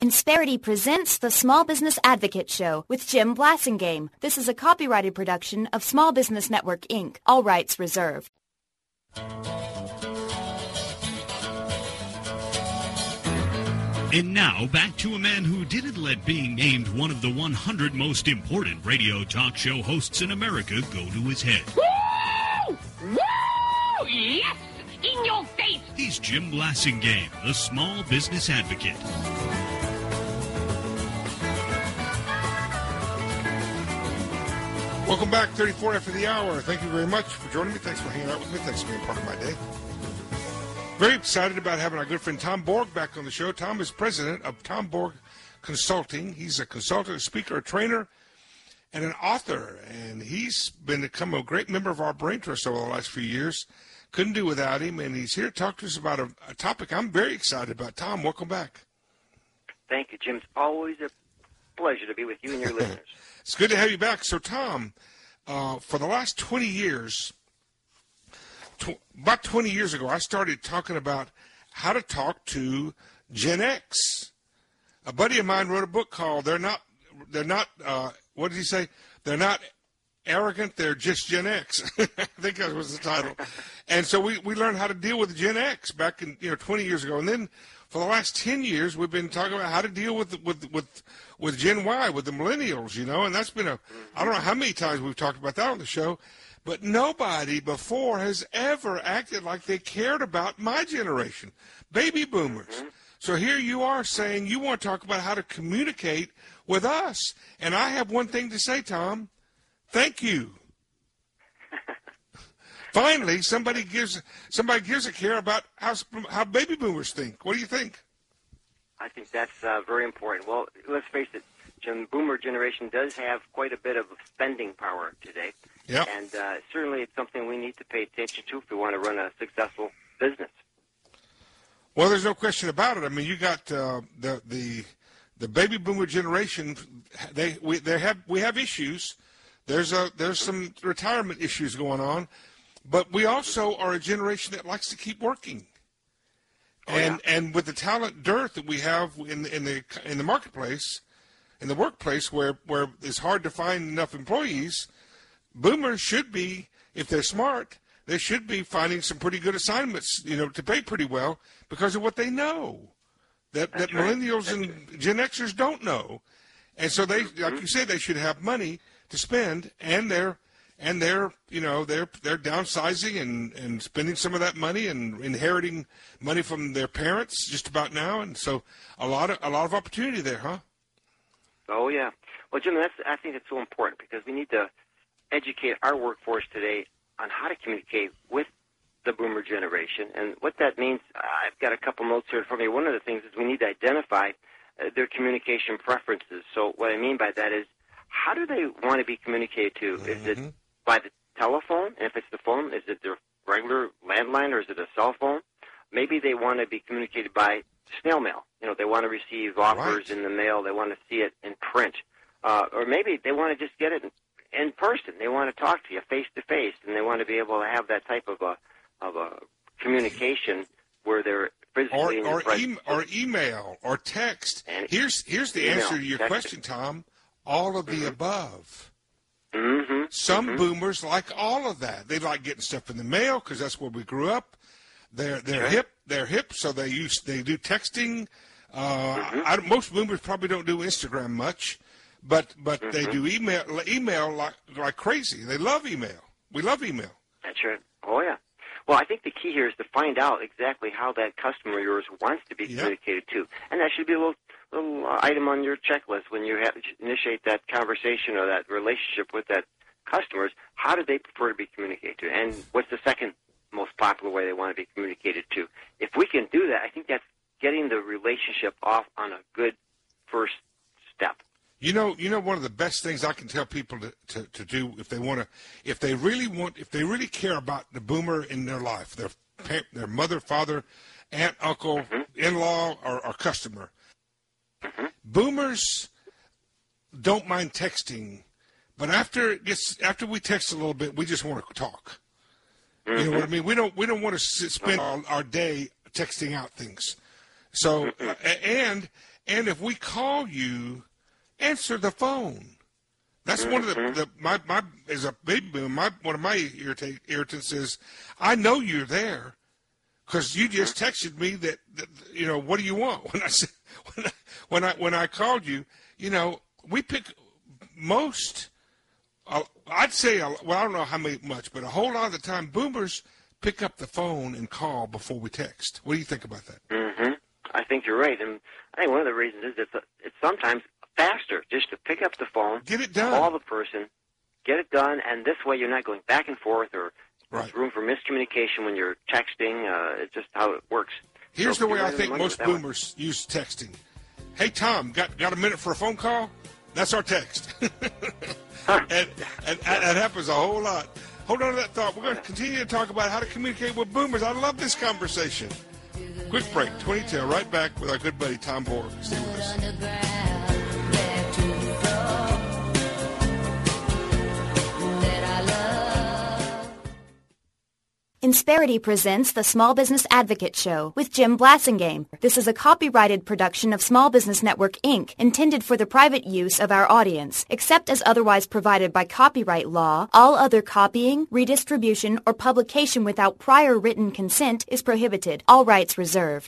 Insperity presents the Small Business Advocate Show with Jim Blasingame. This is a copyrighted production of Small Business Network, Inc. All rights reserved. And now, back to a man who didn't let being named one of the 100 most important radio talk show hosts in America go to his head. Woo! Woo! Yes! In your face! He's Jim Blasingame, the Small Business Advocate. Welcome back, 34 after the hour. Thank you very much for joining me. Thanks for hanging out with me. Thanks for being part of my day. Very excited about having our good friend Tom Borg back on the show. Tom is president of Tom Borg Consulting. He's a consultant, a speaker, a trainer, and an author. And he's become a great member of our Brain Trust over the last few years. Couldn't do without him. And he's here to talk to us about a topic I'm very excited about. Tom, welcome back. Thank you, Jim. It's always a pleasure to be with you and your listeners. It's good to have you back. So, Tom, for the last 20 years, about 20 years ago, I started talking about how to talk to Gen X. A buddy of mine wrote a book called They're Not, what did he say? They're not arrogant, they're just Gen X. I think that was the title. And so we learned how to deal with Gen X back in 20 years ago. And then for the last 10 years, we've been talking about how to deal with Gen Y, with the millennials, and that's been I don't know how many times we've talked about that on the show, but nobody before has ever acted like they cared about my generation, baby boomers. Mm-hmm. So here you are saying you want to talk about how to communicate with us. And I have one thing to say, Tom. Thank you. Finally, somebody gives a care about how baby boomers think. What do you think? I think that's very important. Well, let's face it, Jim, boomer generation does have quite a bit of spending power today. Yep. And certainly it's something we need to pay attention to if we want to run a successful business. Well, there's no question about it. I mean, you got the baby boomer generation. We have issues. There's some retirement issues going on, but we also are a generation that likes to keep working. And with the talent dearth that we have in the marketplace, in the workplace, where it's hard to find enough employees, boomers should be, if they're smart, they should be finding some pretty good assignments, to pay pretty well because of what they know that millennials and Gen Xers don't know, and so they, like you say, they should have money to spend, and they're downsizing and spending some of that money and inheriting money from their parents just about now, and so a lot of opportunity there, huh? Oh yeah. Well, Jim, I think it's so important because we need to educate our workforce today on how to communicate with the boomer generation, and what that means. I've got a couple notes here for me. One of the things is we need to identify their communication preferences. So what I mean by that is, how do they want to be communicated to? Is it by the telephone? And if it's the phone, is it their regular landline or is it a cell phone? Maybe they want to be communicated by snail mail. They want to receive offers in the mail. They want to see it in print. Or maybe they want to just get it in person. They want to talk to you face to face, and they want to be able to have that type of a communication where they're physically or email or text. And here's the answer to your question, Tom. All of the above. Mm-hmm. Some boomers like all of that. They like getting stuff in the mail because that's where we grew up. They're hip. They're hip, so they do texting. Most boomers probably don't do Instagram much, but they do email like crazy. They love email. We love email. That's right. Oh yeah. Well, I think the key here is to find out exactly how that customer of yours wants to be communicated to, and that should be a little item on your checklist when you initiate that conversation or that relationship with that customers. How do they prefer to be communicated to, and what's the second most popular way they want to be communicated to? If we can do that, I think that's getting the relationship off on a good first step. One of the best things I can tell people to do if they really care about the boomer in their life, their mother, father, aunt, uncle, in-law, or customer. Boomers don't mind texting, but after we text a little bit, we just want to talk. You know what I mean? We don't want to spend our day texting out things. So and And if we call you, answer the phone. That's one of the my as a baby boomer, one of my irritants is I know you're there because you just texted me that what do you want? When I said when I called you, we pick most. I'd say, well, I don't know how much, but a whole lot of the time, boomers pick up the phone and call before we text. What do you think about that? Mm-hmm. I think you're right, and I think one of the reasons is it's sometimes faster just to pick up the phone, get it done, call the person, get it done, and this way you're not going back and forth or there's room for miscommunication when you're texting. It's just how it works. Here's the way I think most boomers use texting. Hey, Tom, got a minute for a phone call? That's our text. and that happens a whole lot. Hold on to that thought. We're going to continue to talk about how to communicate with boomers. I love this conversation. Quick break, 2010. Right back with our good buddy Tom Borg. Stay with us. Insperity presents the Small Business Advocate Show with Jim Blasingame. This is a copyrighted production of Small Business Network, Inc., intended for the private use of our audience. Except as otherwise provided by copyright law, all other copying, redistribution, or publication without prior written consent is prohibited. All rights reserved.